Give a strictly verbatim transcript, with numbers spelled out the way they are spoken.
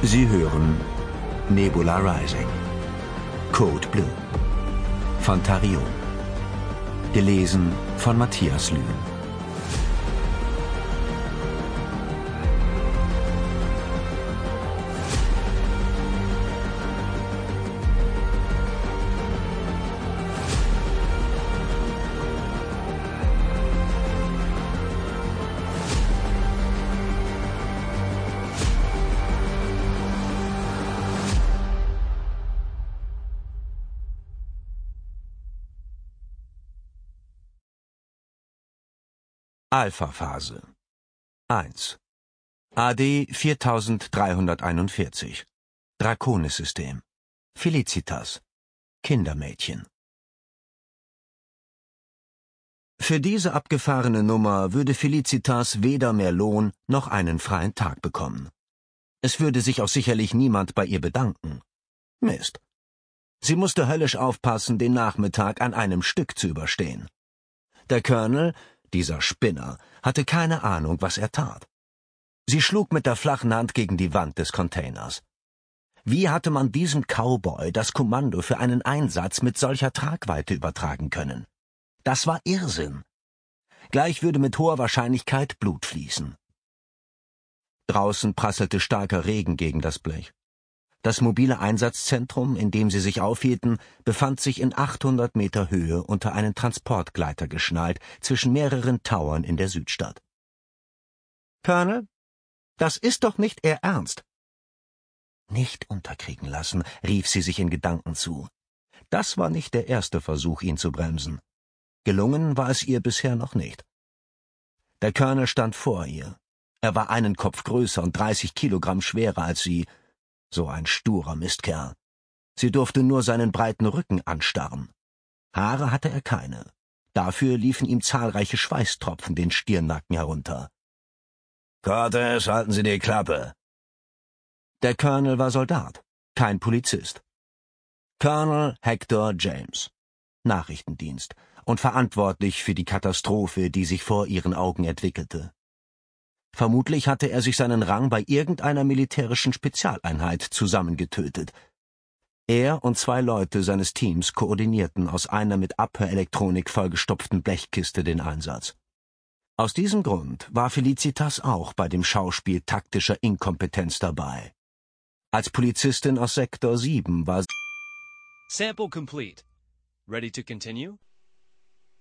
Sie hören Nebula Rising, Code Blue von Tarion. Gelesen von Matthias Lühen. Alpha-Phase eins. A D viertausenddreihunderteinundvierzig. Draconis-System. Felicitas. Kindermädchen. Für diese abgefahrene Nummer würde Felicitas weder mehr Lohn noch einen freien Tag bekommen. Es würde sich auch sicherlich niemand bei ihr bedanken. Mist. Sie musste höllisch aufpassen, den Nachmittag an einem Stück zu überstehen. Der Colonel, dieser Spinner, hatte keine Ahnung, was er tat. Sie schlug mit der flachen Hand gegen die Wand des Containers. Wie hatte man diesem Cowboy das Kommando für einen Einsatz mit solcher Tragweite übertragen können? Das war Irrsinn. Gleich würde mit hoher Wahrscheinlichkeit Blut fließen. Draußen prasselte starker Regen gegen das Blech. Das mobile Einsatzzentrum, in dem sie sich aufhielten, befand sich in achthundert Meter Höhe unter einen Transportgleiter geschnallt, zwischen mehreren Towern in der Südstadt. »Colonel, das ist doch nicht Ihr Ernst!« »Nicht unterkriegen lassen«, rief sie sich in Gedanken zu. Das war nicht der erste Versuch, ihn zu bremsen. Gelungen war es ihr bisher noch nicht. Der Colonel stand vor ihr. Er war einen Kopf größer und dreißig Kilogramm schwerer als sie. So ein sturer Mistkerl. Sie durfte nur seinen breiten Rücken anstarren. Haare hatte er keine. Dafür liefen ihm zahlreiche Schweißtropfen den Stirnnacken herunter. »Cortez, halten Sie die Klappe!« Der Colonel war Soldat, kein Polizist. Colonel Hector James, Nachrichtendienst, und verantwortlich für die Katastrophe, die sich vor ihren Augen entwickelte. Vermutlich hatte er sich seinen Rang bei irgendeiner militärischen Spezialeinheit zusammengetötet. Er und zwei Leute seines Teams koordinierten aus einer mit Abhörelektronik vollgestopften Blechkiste den Einsatz. Aus diesem Grund war Felicitas auch bei dem Schauspiel taktischer Inkompetenz dabei. Als Polizistin aus Sektor sieben war sie... Sample complete. Ready to continue?